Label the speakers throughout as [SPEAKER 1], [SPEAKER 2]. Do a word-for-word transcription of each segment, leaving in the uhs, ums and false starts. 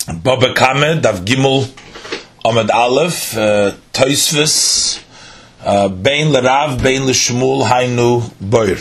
[SPEAKER 1] Baba Kamed, Dav Gimel, Ahmed Aleph, Toisvis, Bein Lerav, Bein Lishmul, Hainu, Boir.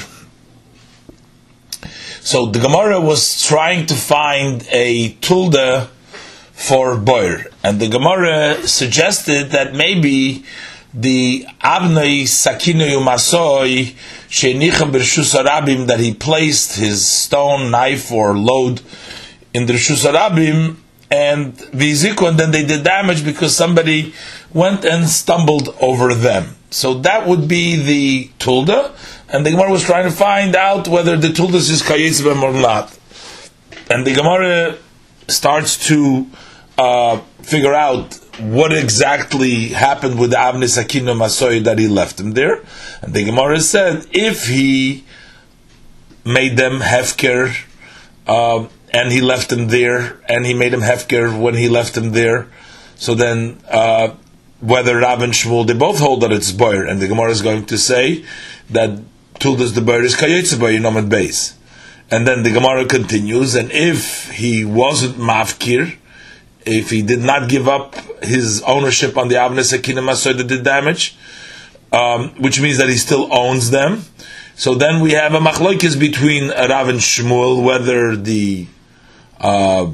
[SPEAKER 1] So the Gemara was trying to find a tulda for Boir, and the Gemara suggested that maybe the Avnei Sakinu Yumasoi Shenichem B'Reshus Harabim, that he placed his stone, knife, or load in the Reshus Harabim, and Viziku, and then they did damage because somebody went and stumbled over them. So that would be the tulda, and the Gemara was trying to find out whether the tulda is Kayetz B'M or not. And the Gemara starts to uh, figure out what exactly happened with the Avnei Sakinu Masoy that he left him there. And the Gemara said, if he made them hefker, uh, and he left him there, and he made him hefker when he left him there, so then uh, whether Rav and Shmuel, they both hold that it's boyer, and the Gemara is going to say that tuldas the boyer is kayetze boyer nomad beis. And then the Gemara continues, and if he wasn't mafkir, if he did not give up his ownership on the Avnei Sakinu Masoy that did damage, um, which means that he still owns them, so then we have a machlokes between Rav and Shmuel whether the uh,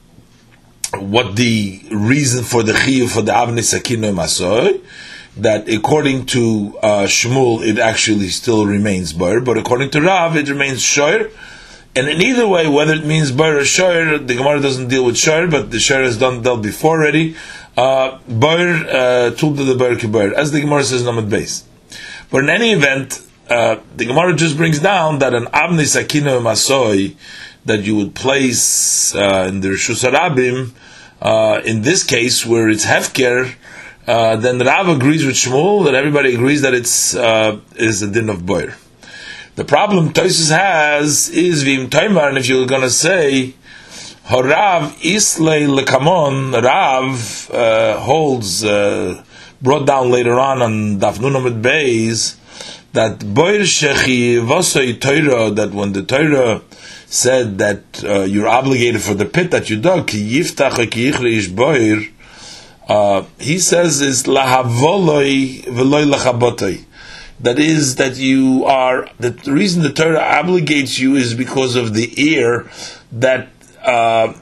[SPEAKER 1] what the reason for the chiyuv for the Avnei Sakinu Masoy, that according to uh, Shmuel it actually still remains boyer, but according to Rav it remains shoyer. And in either way, whether it means boyer or shoyer, the Gemara doesn't deal with shoyer, but the shoyer has done dealt before already. Uh, boyer, tulda the boyer kiboyer, as the Gemara says in Amud Beis. But in any event, uh, the Gemara just brings down that an Avnei Sakinu Masoy that you would place uh, in the Reshus Harabim, uh, in this case where it's hefker, uh, then Rav agrees with Shmuel, that everybody agrees that it's uh, is a din of boyer. The problem Tosfos has is v'im Taimar, and if you're going to say Harav Islay Lekamon, Rav uh, holds uh, brought down later on on Daf Nun Amud Beis that Boyer Shechi Vosoi Torah, that when the Torah said that uh, you're obligated for the pit that you dug, Ki Yiftach Ki Yichri Ish Boyer, uh, he says is Lahavoloi Veloy Lachabotoi. That is, that you are, that the reason the Torah obligates you is because of the ear that uh,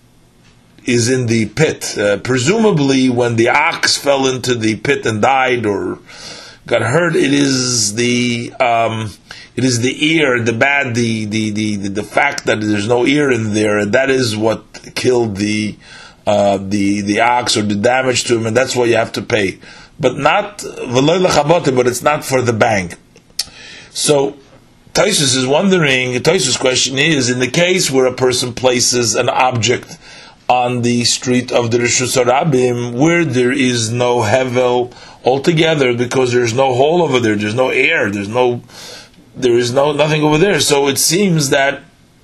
[SPEAKER 1] is in the pit. Uh, presumably, when the ox fell into the pit and died or got hurt, it is the um, it is the ear, the bad, the the, the the the fact that there's no ear in there. That is what killed the uh, the the ox or the damage to him, and that's why you have to pay. But not v'loy lechabote, but it's not for the bang. So Tosfos is wondering. Tosfos' question is: in the case where a person places an object on the street of the Reshus Harabim, where there is no hevel altogether, because there's no hole over there, there's no air, there's no, there is no nothing over there. So it seems that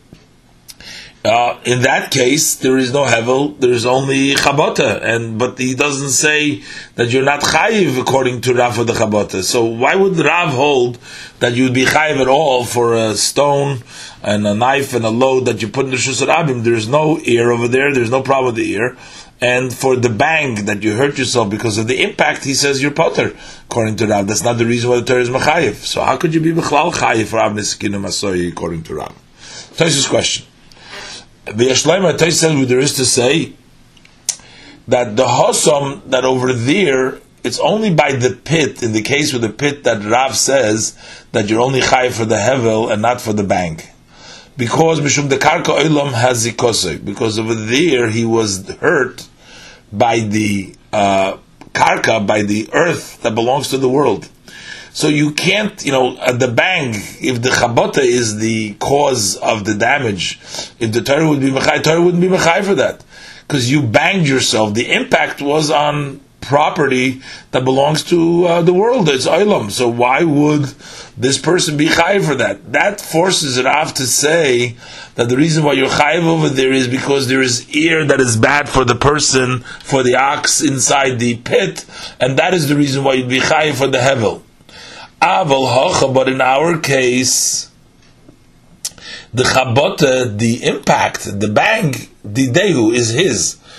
[SPEAKER 1] Uh, in that case, there is no hevel, there is only chabota, and but he doesn't say that you're not chayiv according to Rav for the chabota. So why would Rav hold that you would be chayiv at all for a stone and a knife and a load that you put in the Reshus Harabim? There's no ear over there, there's no problem with the ear. And for the bang that you hurt yourself because of the impact, he says you're potter, according to Rav. That's not the reason why the Torah is mechayiv. So how could you be b'chlal chayiv for Avnei Sakinu Masoy according to Rav? Tosfos' question. The Yeshleima Tosfos says there is to say that the Hosom that over there, it's only by the pit, in the case with the pit that Rav says that you're only chayiv for the hevel and not for the bang. Because Mishum the Karka Olam has zikosei, because over there he was hurt by the uh, Karka, by the earth that belongs to the world. So you can't, you know, uh, the bang, if the chabota is the cause of the damage, if the Torah would be mechai, Torah wouldn't be mechai for that. Because you banged yourself. The impact was on property that belongs to uh, the world. It's olam. So why would this person be chayiv for that? That forces Rav to say that the reason why you're chayiv over there is because there is ear that is bad for the person, for the ox inside the pit, and that is the reason why you'd be chayiv for the hevel. Aval hocha, but in our case, the chabota, the impact, the bang, the dehu is his.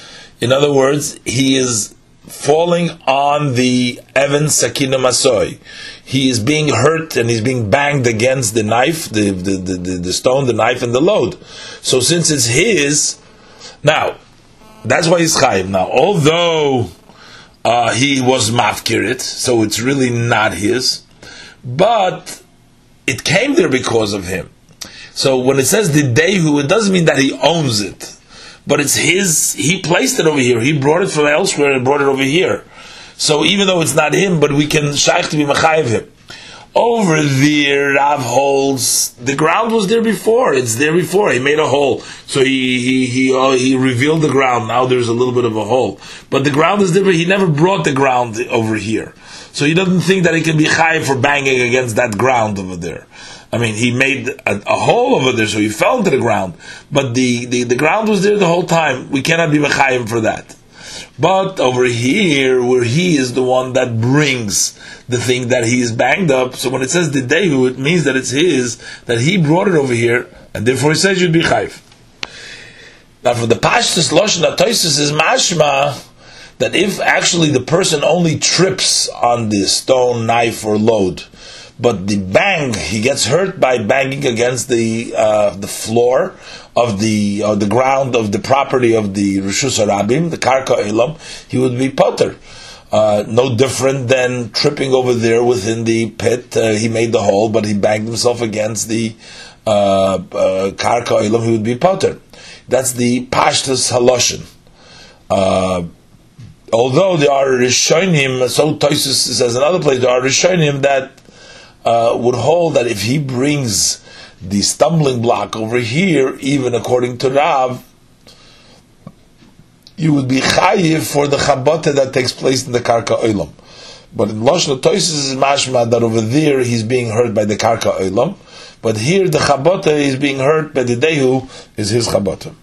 [SPEAKER 1] In other words, he is falling on the Evan Sakina Masoy. He is being hurt and he's being banged against the knife, the, the, the, the, the stone, the knife, and the load. So since it's his, now, that's why he's chayiv. Now, although uh, he was mafkirit, so it's really not his, but it came there because of him. So when it says the dehu, it doesn't mean that he owns it, but it's his. He placed it over here. He brought it from elsewhere and brought it over here. So even though it's not him, but we can shaykh to be machayev him. Over there, Rav holds the ground was there before. It's there before. He made a hole, so he he he uh, he revealed the ground. Now there's a little bit of a hole, but the ground is there. He never brought the ground over here, so he doesn't think that he can be chayiv for banging against that ground over there. I mean, he made a, a hole over there, so he fell into the ground. But the, the, the ground was there the whole time. We cannot be mechayim for that. But over here, where he is the one that brings the thing that he is banged up, so when it says the dehu, it means that it's his, that he brought it over here, and therefore he says you'd be chayiv. Now, for the Pashtus Lashon HaTosfos is mashma that if actually the person only trips on the stone, knife, or load, but the bang, he gets hurt by banging against the uh, the floor of the uh, the ground of the property of the Rishus Harabim, the Karka Elam, he would be potter. Uh, no different than tripping over there within the pit. Uh, he made the hole, but he banged himself against the uh, uh, Karka Elam, he would be potter. That's the Pashtus Haloshin. Uh, although there are Rishonim, so Tosfos says another place, there are Rishonim that Uh, would hold that if he brings the stumbling block over here, even according to Rav, you would be chayiv for the chabata that takes place in the karka olam. But in Lashon HaTosfos is mashma that over there he's being hurt by the karka olam, but here the chabata is being hurt by the dehu is his chabata.